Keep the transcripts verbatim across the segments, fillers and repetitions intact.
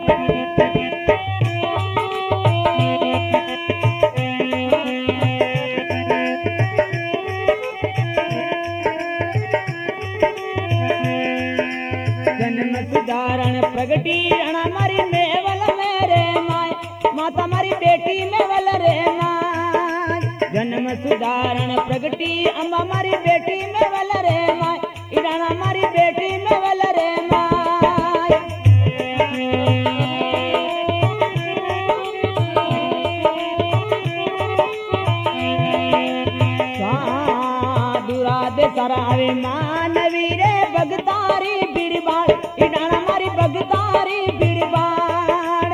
प्रगटी रणा मारी मेवल मेरे माय माता मारी बेटी मेवल रे माय जन्म सुधारण प्रगटी अम्बा मारी बेटी मेवल रे माय रणा मारी बेटी मेवल रे माय दुरादे सरावे मानवी रे भगतारी बिरबाड़ इडाना मारी भगतारी बिरबाड़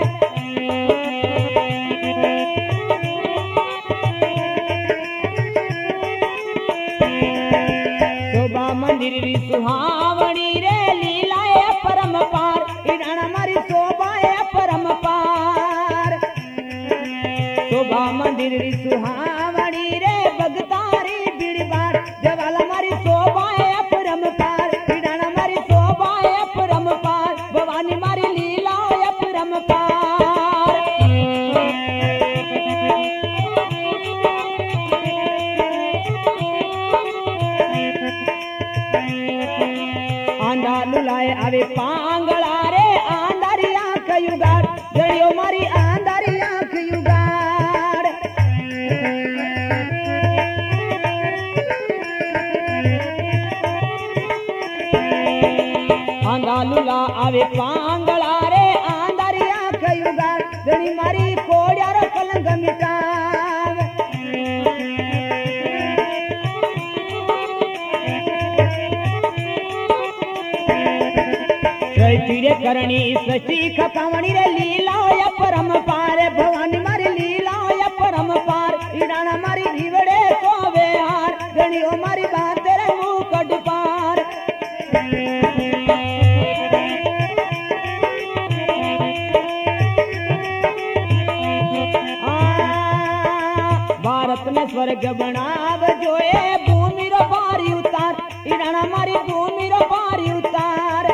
शोभा मंदिर री सुहावनी रे लीलाए परम पार इडाना मारी शोभाए परम पार शोभा मंदिर री सुहावनी रे भगतारी बिरबाड़ जवाला मारी शोभाए परम पार इडाना मारी शोभाए परम पार भवानी मारी लीलाए परम पार आंधा लुलाए आवे पांगला रे आंधारी आंख युगाड़ जड़ियो मारी आंधारी आंख युगाड़ आंधा लुला आवे पांगला रे आंधारी आंख युगाड़ जड़ी मारी कोड़्यार कलंग मिटाव रे करणी सची खपावणी रे लीला परम पार भवानी मारी लीला परम पार इडाना मारी रीवड़े सोवे हार गणियो मारी बात रे मुकट पार भारत में स्वर्ग बनाव जोए भूमि रो पारी उतार इडाना मारी भूमि रो पारी उतार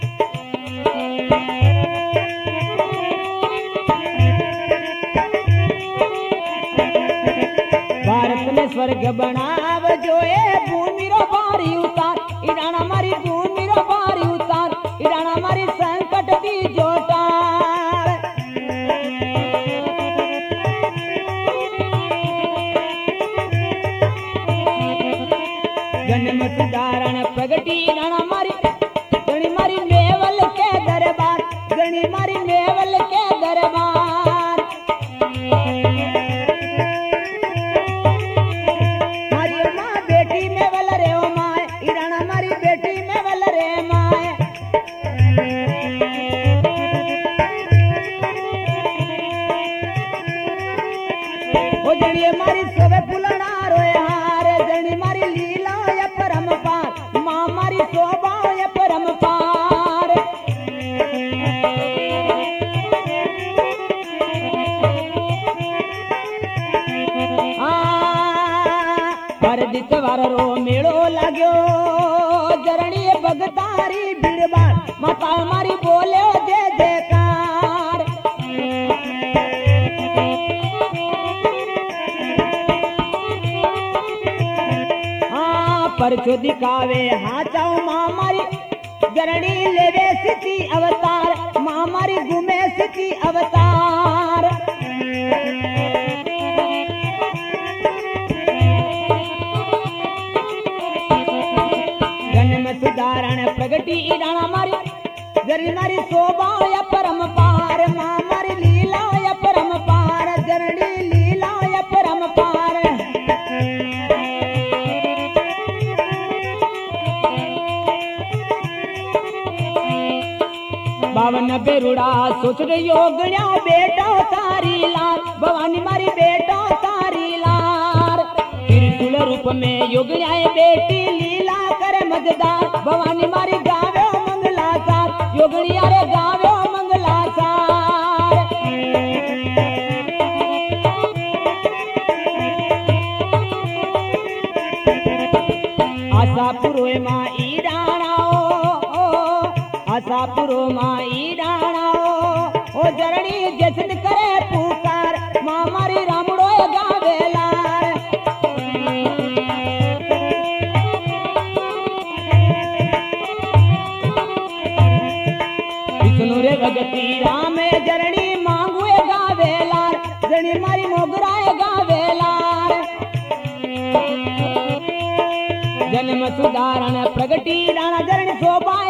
भारत में स्वर्ग बनाव जोए भूमि रो पारी उतार इडाना मारी भूमि रो पारी उतार इडाना मारी संकट दी जोटार जन्म सुधारण प्रगटी इडाना मारी गणी मारी मेवल के दरबार गणी मारी मेवल के दरबार मारी माँ बेटी मेवल रे ओ माय इडाना मारी बेटी मेवल रे माय ओ जड़िए मारी सोवे फुलना रोए हार जड़ी मारी लीला या परम पार माँ मारी शोभा या परम पार परदित वार रो मेड़ो लाग्यो जरणी भगतारी बिरबाड़ माता मारी बोले जय जयकार परचो दिखावे हाँ चाओ माँ मारी जरणी लेवे सिटी अवतार माँ मारी घूमे सिटी अवतार जन्म सुधारण प्रगटी इडाना मारी जरी मारी शोभा या परम पार माँ मारी लीला या परम पार जरणी लीला या परम पार बावन बेरुड़ा सोच रे योगण्या बेटा तारी लाल भवानी मारी बेटा तारी लाल त्रिशूल रूप में योगण्या बेटी लीला करे मजेदार भवानी मारी गावे मंगलाचार योगणिया रे गावे मंगलाचार आशा पुरोय माँ ईडाना आशा पुरो माँ ईडाना मेलडी मारी मोगराए गावेला जन्म सुधारण प्रगटी राणा जरण शोभाए